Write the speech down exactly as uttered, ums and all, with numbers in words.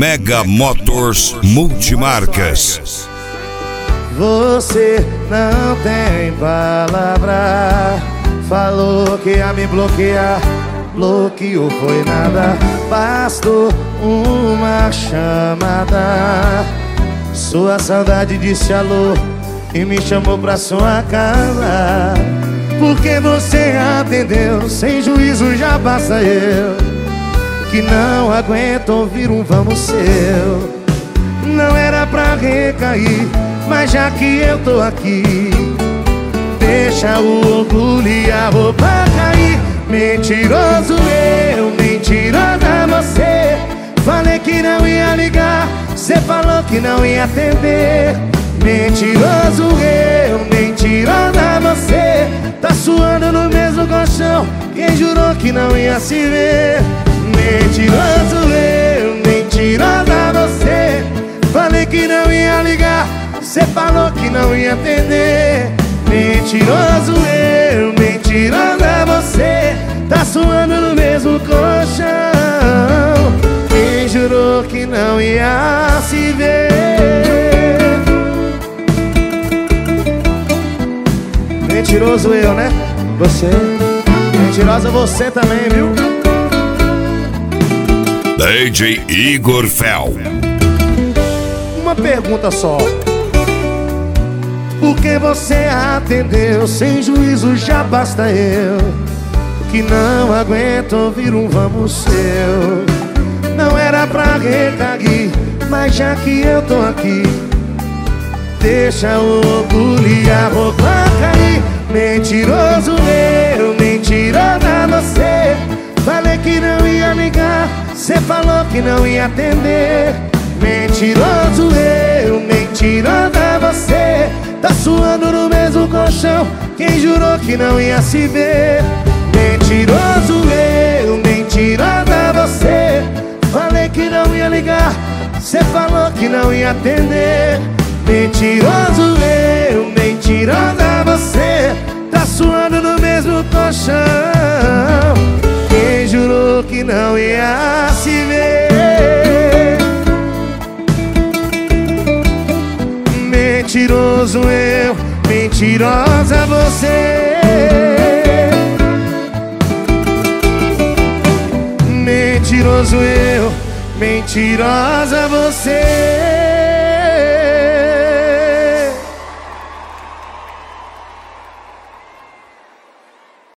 Mega Motors Multimarcas. Você não tem palavra, falou que ia me bloquear, bloqueou foi nada, bastou uma chamada. Sua saudade disse alô e me chamou pra sua casa. Porque você atendeu, sem juízo já basta eu, que não aguento ouvir um vamos seu. Não era pra recair, mas já que eu tô aqui, deixa o orgulho e a roupa cair. Mentiroso eu, mentirosa você. Falei que não ia ligar, cê falou que não ia atender. Mentiroso eu, mentirosa você. Tá suando no mesmo colchão, quem jurou que não ia se ver. Mentiroso eu, mentirosa você. Falei que não ia ligar, cê falou que não ia atender. Mentiroso eu, mentirosa você. Tá suando no mesmo colchão, quem jurou que não ia se ver. Mentiroso eu, né? Você. Mentirosa você também, viu? D J Igor Fel. Uma pergunta só. Por que você atendeu, sem juízo já basta eu, que não aguento ouvir um vamos seu. Não era pra recair, mas já que eu tô aqui, deixa o orgulho e a roupa cair. Mentiroso eu, mentirosa você. Falei que não ia ligar, cê falou que não ia atender. Mentiroso eu, mentirosa você. Tá suando no mesmo colchão, quem jurou que não ia se ver. Mentiroso eu, mentirosa você. Falei que não ia ligar, cê falou que não ia atender. Mentiroso eu, mentirosa você. Tá suando no mesmo colchão, quem jurou que não ia se ver. Mentiroso eu, mentirosa você. Mentiroso eu, mentirosa você.